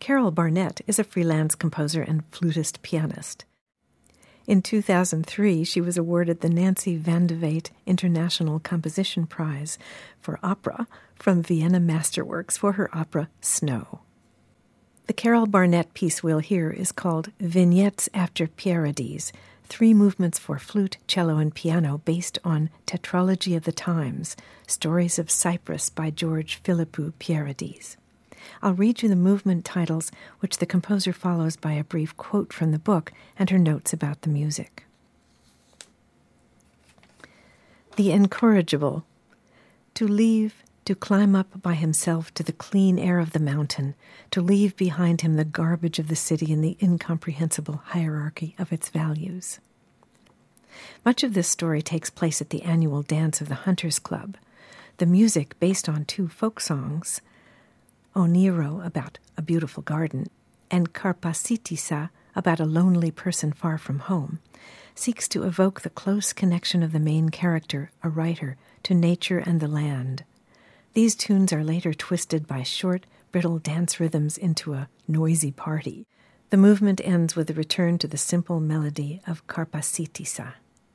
Carol Barnett is a freelance composer and flutist pianist. In 2003, she was awarded the Nancy Van de Weyt International Composition Prize for Opera from Vienna Masterworks for her opera Snow. The Carol Barnett piece we'll hear is called Vignettes After Pierides, 3 movements for flute, cello, and piano based on Tetralogy of the Times, Stories of Cyprus by George Philippou Pierides. I'll read you the movement titles, which the composer follows by a brief quote from the book and her notes about the music. The Incorrigible. To leave, to climb up by himself to the clean air of the mountain, to leave behind him the garbage of the city and the incomprehensible hierarchy of its values. Much of this story takes place at the annual dance of the Hunters Club. The music, based on 2 folk songs, Oniro, about a beautiful garden, and Karpasitisa, about a lonely person far from home, seeks to evoke the close connection of the main character, a writer, to nature and the land. These tunes are later twisted by short, brittle dance rhythms into a noisy party. The movement ends with a return to the simple melody of Karpasitisa.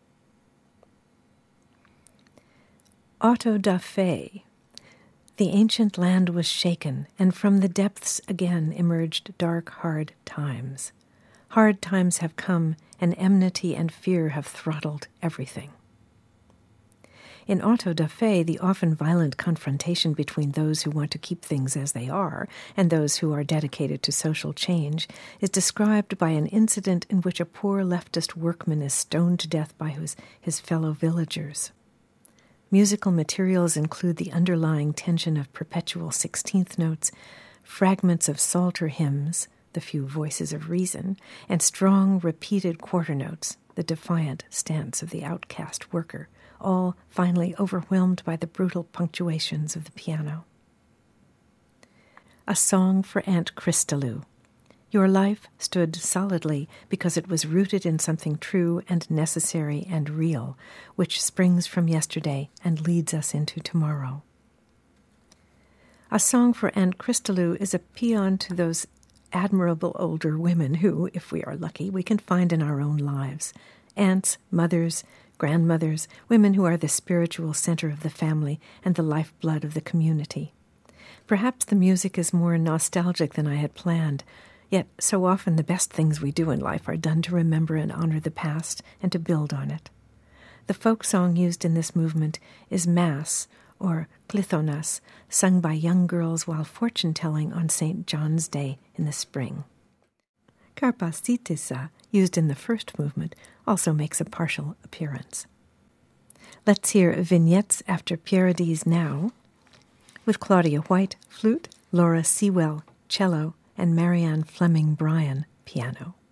Auto da Fe. The ancient land was shaken, and from the depths again emerged dark, hard times. Hard times have come, and enmity and fear have throttled everything. In Auto da Fe, the often violent confrontation between those who want to keep things as they are and those who are dedicated to social change is described by an incident in which a poor leftist workman is stoned to death by his fellow villagers. Musical materials include the underlying tension of perpetual 16th notes, fragments of psalter hymns, the few voices of reason, and strong, repeated quarter notes, the defiant stance of the outcast worker, all finally overwhelmed by the brutal punctuations of the piano. A Song for Aunt Christalou. Your life stood solidly because it was rooted in something true and necessary and real, which springs from yesterday and leads us into tomorrow. A Song for Aunt Christalou is a paean to those admirable older women who, if we are lucky, we can find in our own lives. Aunts, mothers, grandmothers, women who are the spiritual center of the family and the lifeblood of the community. Perhaps the music is more nostalgic than I had planned, yet so often the best things we do in life are done to remember and honor the past and to build on it. The folk song used in this movement is Mass, or Klithonas, sung by young girls while fortune-telling on St. John's Day in the spring. Karpasitisa, used in the first movement, also makes a partial appearance. Let's hear Vignettes After Pierides now, with Claudia White, flute, Laura Sewell, cello, and Marianne Fleming Bryan, piano.